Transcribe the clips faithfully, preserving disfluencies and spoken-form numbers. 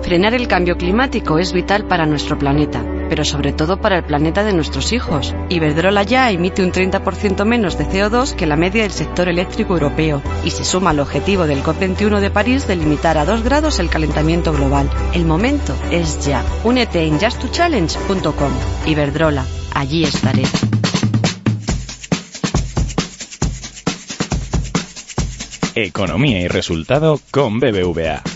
Frenar el cambio climático es vital para nuestro planeta, pero sobre todo para el planeta de nuestros hijos. Iberdrola ya emite un treinta por ciento menos de C O dos que la media del sector eléctrico europeo y se suma al objetivo del COP veintiuno de París de limitar a dos grados el calentamiento global. El momento es ya. Únete en just to challenge punto com. Iberdrola, allí estaré. Economía y resultado con B B V A.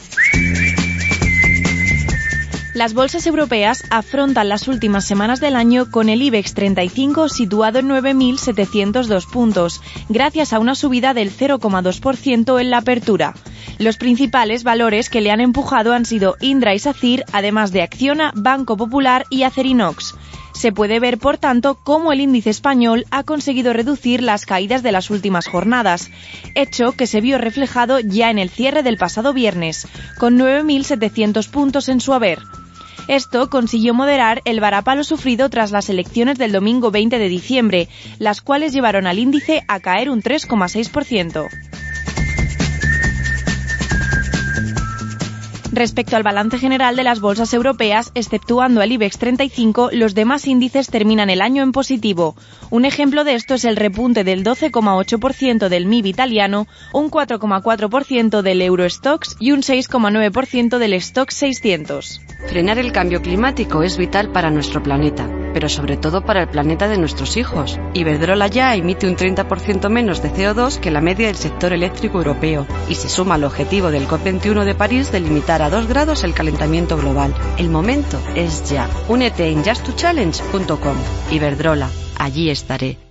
Las bolsas europeas afrontan las últimas semanas del año con el IBEX treinta y cinco situado en nueve mil setecientos dos puntos, gracias a una subida del cero coma dos por ciento en la apertura. Los principales valores que le han empujado han sido Indra y Sacir, además de Acciona, Banco Popular y Acerinox. Se puede ver, por tanto, cómo el índice español ha conseguido reducir las caídas de las últimas jornadas, hecho que se vio reflejado ya en el cierre del pasado viernes, con nueve mil setecientos puntos en su haber. Esto consiguió moderar el varapalo sufrido tras las elecciones del domingo veinte de diciembre, las cuales llevaron al índice a caer un tres coma seis por ciento. Respecto al balance general de las bolsas europeas, exceptuando el IBEX treinta y cinco, los demás índices terminan el año en positivo. Un ejemplo de esto es el repunte del doce coma ocho por ciento del M I B italiano, un cuatro coma cuatro por ciento del Eurostoxx y un seis coma nueve por ciento del Stoxx seiscientos. Frenar el cambio climático es vital para nuestro planeta, pero sobre todo para el planeta de nuestros hijos. Iberdrola ya emite un treinta por ciento menos de C O dos que la media del sector eléctrico europeo y se suma al objetivo del COP veintiuno de París de limitar a dos grados el calentamiento global. El momento es ya. Únete en just to challenge punto com. Iberdrola, allí estaré.